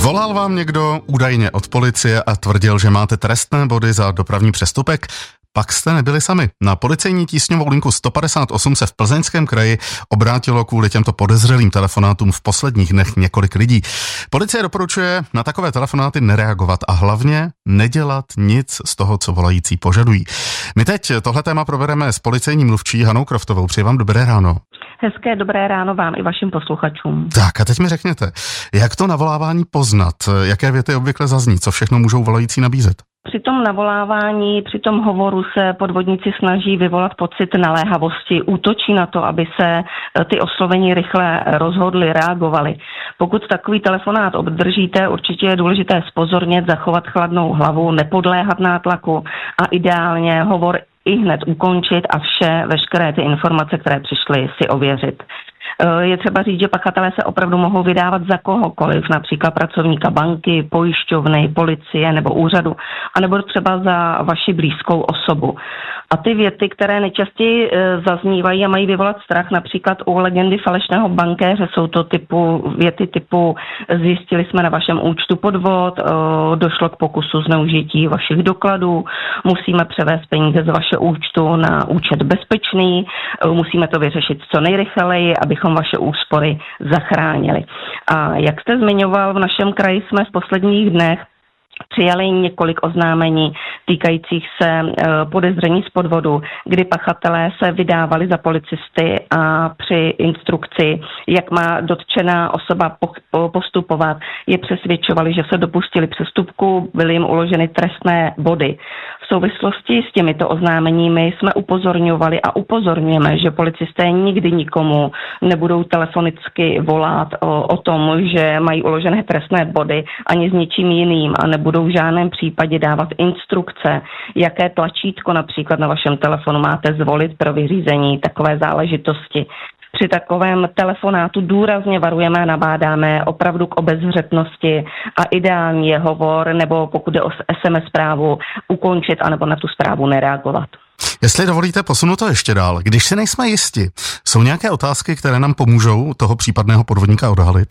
Volal vám někdo údajně od policie a tvrdil, že máte trestné body za dopravní přestupek? Pak jste nebyli sami. Na policejní tísňovou linku 158 se v Plzeňském kraji obrátilo kvůli těmto podezřelým telefonátům v posledních dnech několik lidí. Policie doporučuje na takové telefonáty nereagovat a hlavně nedělat nic z toho, co volající požadují. My teď tohle téma probereme s policejní mluvčí Hanou Kroftovou. Přeji vám dobré ráno. Hezké dobré ráno vám i vašim posluchačům. Tak a teď mi řekněte, jak to navolávání poznat? Jaké věty obvykle zazní? Co všechno můžou volající nabízet? Při tom navolávání, při tom hovoru se podvodníci snaží vyvolat pocit naléhavosti, útočí na to, aby se ty oslovení rychle rozhodli, reagovali. Pokud takový telefonát obdržíte, určitě je důležité zpozornět, zachovat chladnou hlavu, nepodléhat nátlaku a ideálně hovor i hned ukončit a veškeré ty informace, které přišly, si ověřit. Je třeba říct, že pachatelé se opravdu mohou vydávat za kohokoliv, například pracovníka banky, pojišťovny, policie nebo úřadu, anebo třeba za vaši blízkou osobu. A ty věty, které nejčastěji zaznívají a mají vyvolat strach, například u legendy falešného bankéře, jsou to věty typu zjistili jsme na vašem účtu podvod, došlo k pokusu zneužití vašich dokladů, musíme převést peníze z vašeho účtu na účet bezpečný, musíme to vyřešit co nejrychleji, abychom vaše úspory zachránili. A jak jste zmiňoval, v našem kraji jsme v posledních dnech přijali několik oznámení týkajících se podezření z podvodu, kdy pachatelé se vydávali za policisty a při instrukci, jak má dotčená osoba postupovat, je přesvědčovali, že se dopustili přestupku, byly jim uloženy trestné body. V souvislosti s těmito oznámeními jsme upozorňovali a upozorňujeme, že policisté nikdy nikomu nebudou telefonicky volat o tom, že mají uložené trestné body ani s ničím jiným a nebudou v žádném případě dávat instrukce, jaké tlačítko například na vašem telefonu máte zvolit pro vyřízení takové záležitosti. Při takovém telefonátu důrazně varujeme a nabádáme opravdu k obezřetnosti a ideální je hovor, nebo pokud jde o SMS zprávu, ukončit anebo na tu zprávu nereagovat. Jestli dovolíte, posunu to ještě dál. Když si nejsme jisti, jsou nějaké otázky, které nám pomůžou toho případného podvodníka odhalit?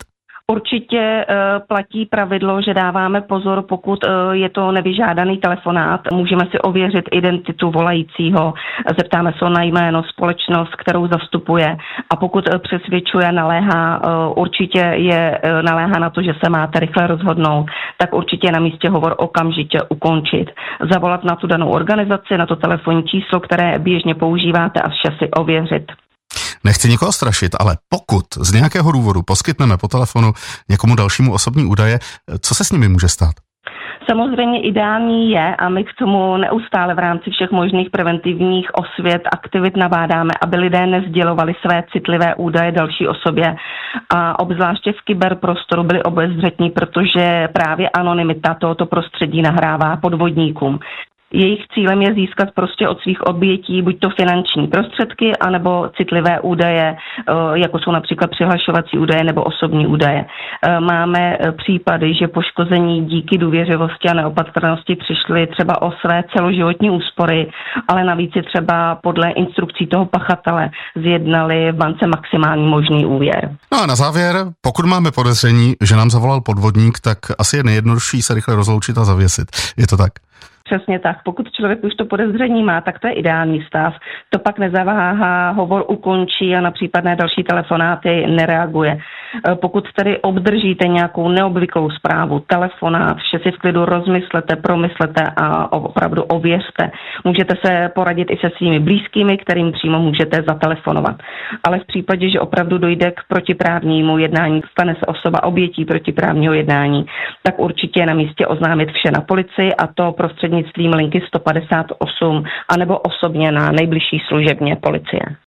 Určitě platí pravidlo, že dáváme pozor, pokud je to nevyžádaný telefonát. Můžeme si ověřit identitu volajícího, zeptáme se na jméno, společnost, kterou zastupuje a pokud přesvědčuje, naléhá na to, že se máte rychle rozhodnout, tak určitě je na místě hovor okamžitě ukončit. Zavolat na tu danou organizaci, na to telefonní číslo, které běžně používáte a vše si ověřit. Nechci nikoho strašit, ale pokud z nějakého důvodu poskytneme po telefonu někomu dalšímu osobní údaje, co se s nimi může stát? Samozřejmě ideální je, a my k tomu neustále v rámci všech možných preventivních osvět, aktivit nabádáme, aby lidé nesdělovali své citlivé údaje další osobě a obzvláště v kyberprostoru byli obezřetní, protože právě anonymita tohoto prostředí nahrává podvodníkům. Jejich cílem je získat prostě od svých obětí buď to finanční prostředky, anebo citlivé údaje, jako jsou například přihlašovací údaje nebo osobní údaje. Máme případy, že poškození díky důvěřivosti a neopatrnosti přišli třeba o své celoživotní úspory, ale navíc je třeba podle instrukcí toho pachatele zjednali v bance maximální možný úvěr. No a na závěr, pokud máme podezření, že nám zavolal podvodník, tak asi je nejjednodušší se rychle rozloučit a zavěsit. Je to tak? Přesně tak. Pokud člověk už to podezření má, tak to je ideální stav. To pak nezaváhá, hovor ukončí a na případné další telefonáty nereaguje. Pokud tedy obdržíte nějakou neobvyklou zprávu, telefonát, vše si v klidu rozmyslete, promyslete a opravdu ověřte. Můžete se poradit i se svými blízkými, kterým přímo můžete zatelefonovat. Ale v případě, že opravdu dojde k protiprávnímu jednání, stane se osoba obětí protiprávního jednání, tak určitě je na místě oznámit vše na policii a to prostřednictvím linky 158 anebo osobně na nejbližší služebně policie.